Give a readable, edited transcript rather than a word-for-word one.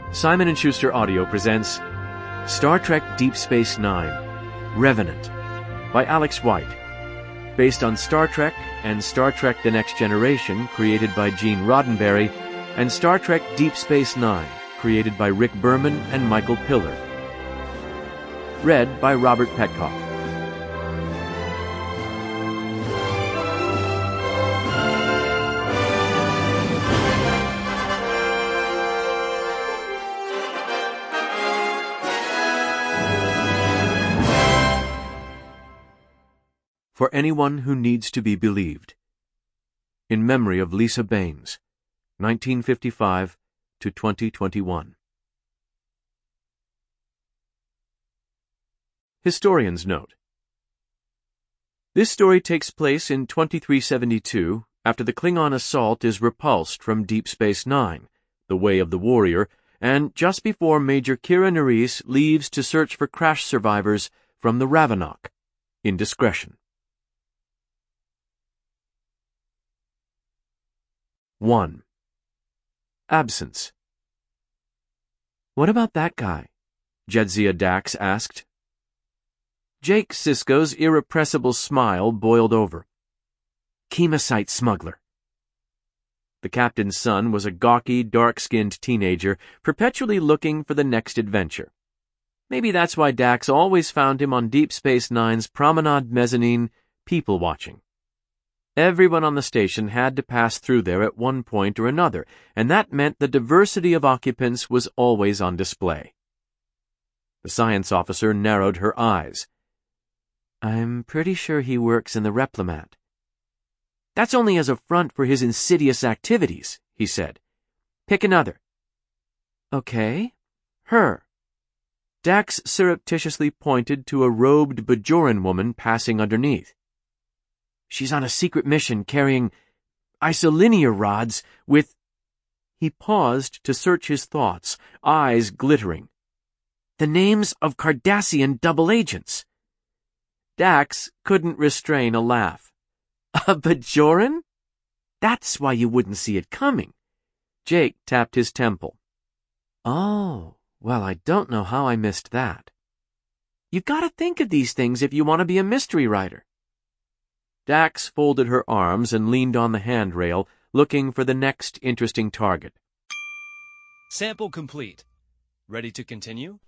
Simon & Schuster Audio presents Star Trek Deep Space Nine, Revenant, by Alex White. Based on Star Trek and Star Trek The Next Generation, created by Gene Roddenberry, and Star Trek Deep Space Nine, created by Rick Berman and Michael Piller. Read by Robert Petkoff. For Anyone Who Needs to Be Believed. In memory of Lisa Baines, 1955 to 2021. Historian's Note. This story takes place in 2372 after the Klingon assault is repulsed from Deep Space Nine, The Way of the Warrior, and just before Major Kira Nerys leaves to search for crash survivors from the Ravenok, Indiscretion. 1. Absence. "What about that guy?" Jadzia Dax asked. Jake Sisko's irrepressible smile boiled over. "Chemosite smuggler." The captain's son was a gawky, dark-skinned teenager, perpetually looking for the next adventure. Maybe that's why Dax always found him on Deep Space Nine's promenade mezzanine, people-watching. Everyone on the station had to pass through there at one point or another, and that meant the diversity of occupants was always on display. The science officer narrowed her eyes. "I'm pretty sure he works in the Replimat." "That's only as a front for his insidious activities," he said. "Pick another." "Okay. Her." Dax surreptitiously pointed to a robed Bajoran woman passing underneath. "She's on a secret mission carrying isolinear rods with—" He paused to search his thoughts, eyes glittering. "The names of Cardassian double agents." Dax couldn't restrain a laugh. "A Bajoran? That's why you wouldn't see it coming." Jake tapped his temple. "Oh, well, I don't know how I missed that." "You've got to think of these things if you want to be a mystery writer." Dax folded her arms and leaned on the handrail, looking for the next interesting target. Sample complete. Ready to continue?